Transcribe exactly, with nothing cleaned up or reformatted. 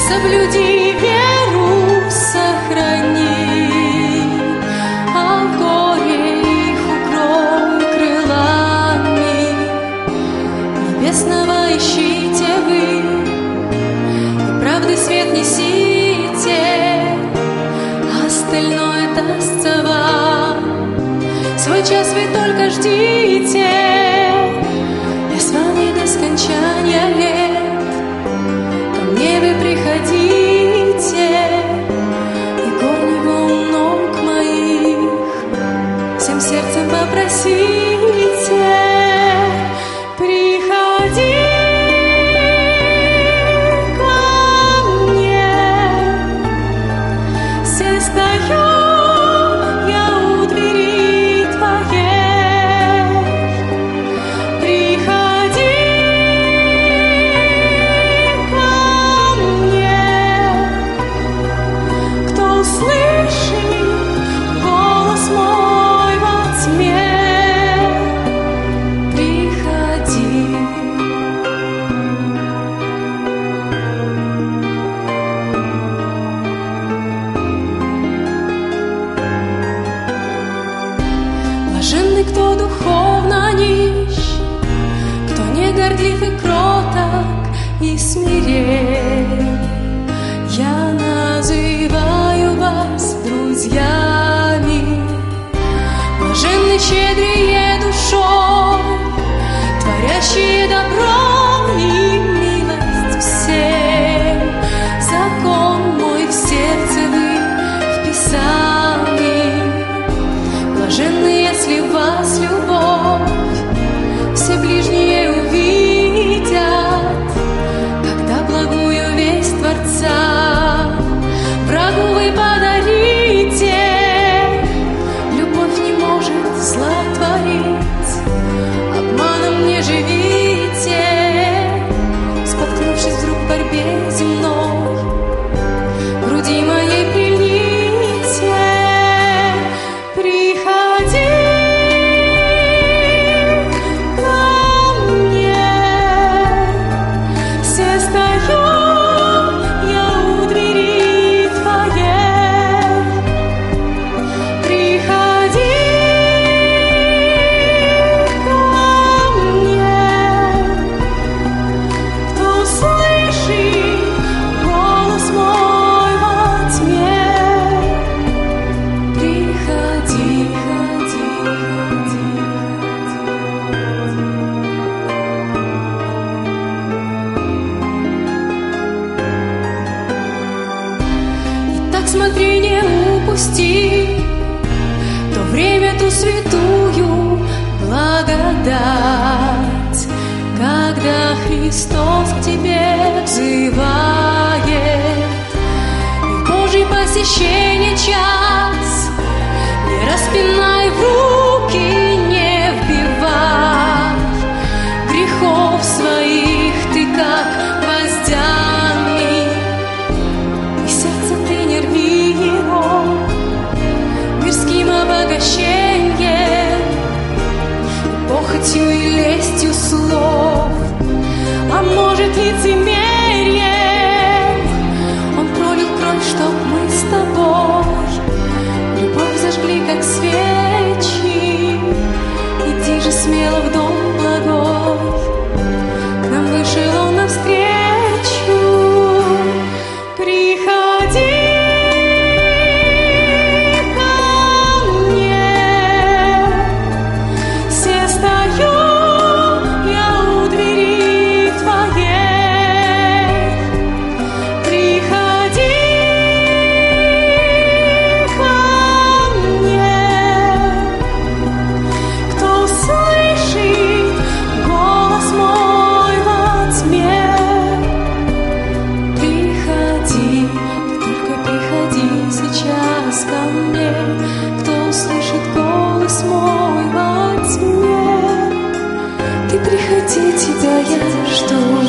соблюди, веру сохрани, а в горе их укрой крылами. Небесного ищите вы, и правды свет несите, а остальное дастся вам. Свой час вы только ждите, я с вами до скончания лет. Ко мне вы приходите, и гор него у ног моих всем сердцем попросите. Приходи ко мне, все стою я у двери твоей. Приходи ко мне, кто услышит голос мой во тьме. Приходи. Блаженный, кто духовно нищ, кто не гордлив и кроток и смирен. Я называю вас друзьями. Блаженны щедрые душой, творящие добро и милость всем. Закон мой в сердце вы вписали. Блаженны, если в вас любовь все ближние увидят, когда благую весть Творца врагу вы подарите. Любовь не может зла творить, обманом не живите, споткнувшись вдруг в борьбе земной, груди моей прильните. Приходи ко мне, все стою я у двери твоей. Приходи ко мне, кто услышит голос мой во тьме. Приходи, ходи, ходи, и так смотри, не упусти то время, ту святую благодать, когда Христос к тебе взывает, и в Божий посещение час. Не распинай в руки, не вбивай грехов своих ты, как гвоздями, и сердце ты не рви его мирским обогащением, похотью и лестью слов, а может лицемерием. Он пролил кровь, чтоб мы с тобой любовь зажгли, как свечи. Иди же смело в дом благой, к нам вышел он навстречу. Приходи ко мне, все стою я у двери твоей. Приходи ко мне, кто услышит голос мой во тьме. Приходи, только приходи сейчас ко мне, кто услышит голос мой во тьме. Ты приходи, тебя я жду.